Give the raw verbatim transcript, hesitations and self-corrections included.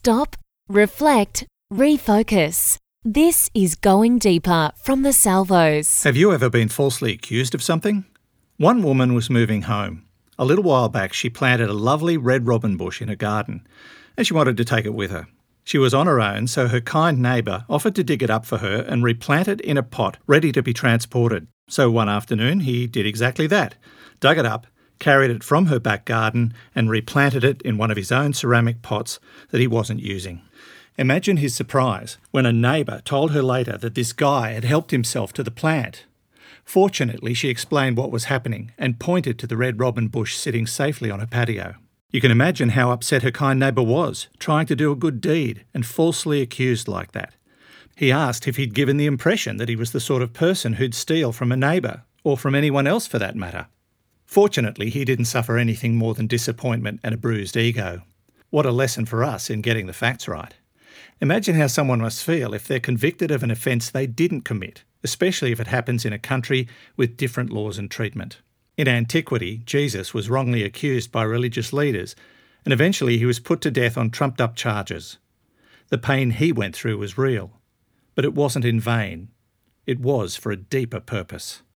Stop, reflect, refocus. This is Going Deeper from the Salvos. Have you ever been falsely accused of something? One woman was moving home. A little while back, she planted a lovely red robin bush in her garden, and she wanted to take it with her. She was on her own, so her kind neighbour offered to dig it up for her and replant it in a pot ready to be transported. So one afternoon, he did exactly that, dug it up, carried it from her back garden and replanted it in one of his own ceramic pots that he wasn't using. Imagine his surprise when a neighbour told her later that this guy had helped himself to the plant. Fortunately, she explained what was happening and pointed to the red robin bush sitting safely on her patio. You can imagine how upset her kind neighbour was, trying to do a good deed and falsely accused like that. He asked if he'd given the impression that he was the sort of person who'd steal from a neighbour, or from anyone else for that matter. Fortunately, he didn't suffer anything more than disappointment and a bruised ego. What a lesson for us in getting the facts right. Imagine how someone must feel if they're convicted of an offence they didn't commit, especially if it happens in a country with different laws and treatment. In antiquity, Jesus was wrongly accused by religious leaders, and eventually he was put to death on trumped-up charges. The pain he went through was real, but it wasn't in vain. It was for a deeper purpose.